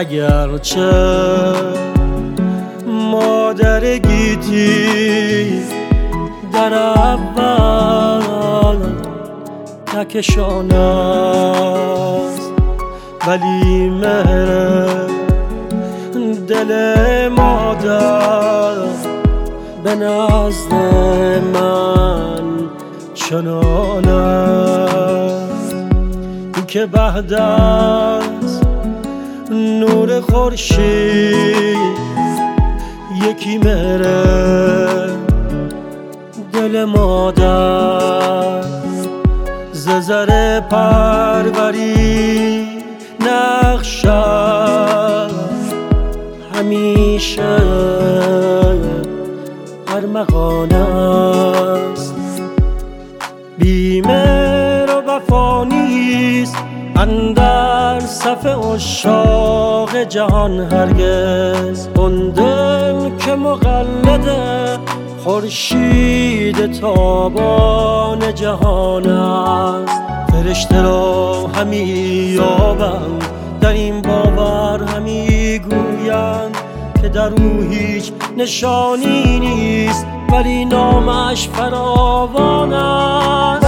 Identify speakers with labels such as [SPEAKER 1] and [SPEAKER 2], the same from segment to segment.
[SPEAKER 1] اگرچه مادر گیتی در اول تکشان است، ولی مهر دل مادر به نزد من چنان است که بعد از نور خورشید یکی مهر دل مادر ز زر پروری نقشش همیشه ارمغان است. بیمهر و وفا نیست اندر صف عشاق جهان هرگز، آن دل که مقلد خورشید تابان جهان است. فرشته را همی یابند در این باور همی گویند که در او هیچ نشانی نیست، ولی نامش فراوان است.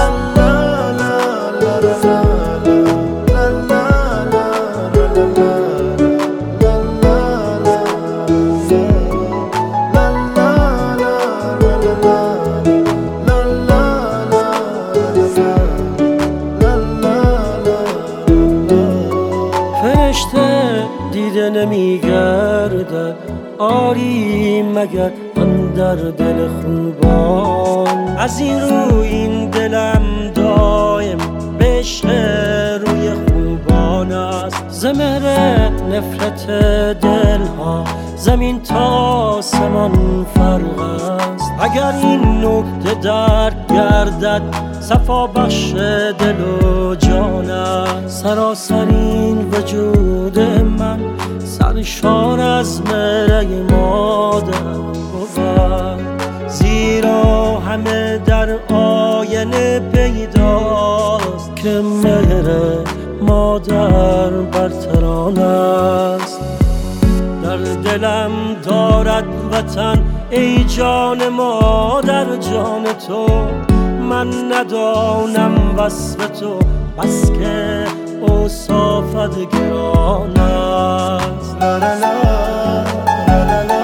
[SPEAKER 1] فرشته دیده نمیگردد آری مگر اندر دل خوبان، از این رو این دلم دایم به عشق روی خوبان است. ز مهر نفرت دلها زمین تا آسمان فرق است. اگر این نکته درک گردد صفا بخش دل و جان است. سراسر این وجود من سرشار از مهر مادر بود، زیرا همه در آینه پیداست که مهر مادر برتران است. در دلم دارد وطن ای جان مادر جان تو، من ندانم وصف تو بس که اوصافت گران است. لا لا لا لا لا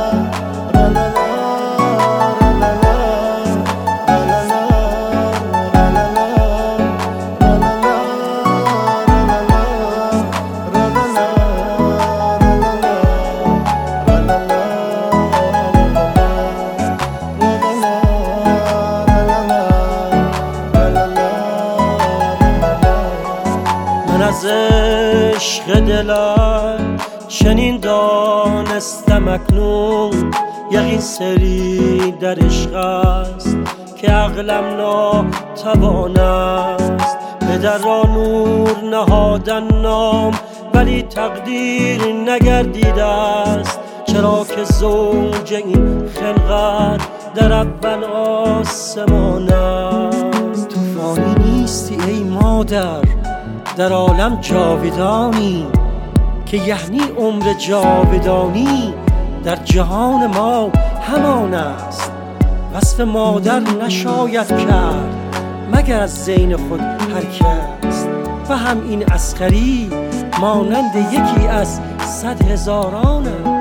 [SPEAKER 1] از عشق دلم چنین دانستم اکنون، یقین سری در عشق است که عقلم ناتوان است. پدر را نور نهادن نام ولی تقدیر نگردیده است، چرا که زوج این خلقت در اول آسمان است.
[SPEAKER 2] تو فانی نیستی ای مادر در عالم جاودانی، که یعنی عمر جاودانی در جهان ما همان است. وصف مادر نشاید کرد مگر از ذهن خود هر کس، و هم این عسکری مانند یکی از 100 هزاران است.